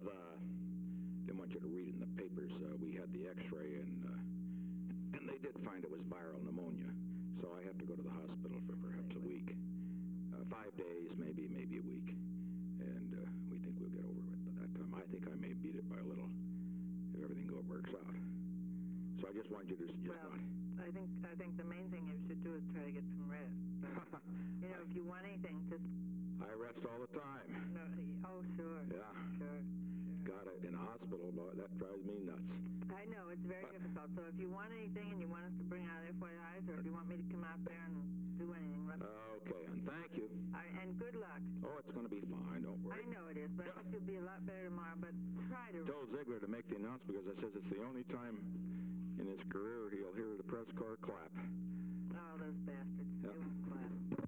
didn't want you to read in the papers. We had the X-ray, and they did find it was viral pneumonia. So I have to go to the hospital for perhaps a week, 5 days, maybe a week, and we think we'll get over it by that time. I think I may beat it by a little if everything works out. So I just want you to I think the main thing you should do is try to get some rest. But, if you want anything, just... I rest all the time. No, oh, sure. Yeah. Sure. Got it in a hospital, boy, that drives me nuts. I know, it's very difficult. So if you want anything and you want us to bring out FYIs, or if you want me to come out there and do anything, let me know. Okay, and thank you. And good luck. Oh, it's going to be fine, don't worry. I know it is, but I hope you'll be a lot better tomorrow, but try to... I told Ziegler to make the announcement because I says it's the only time in his career he'll hear the press corps clap. Oh, those bastards. Yep. They won't clap.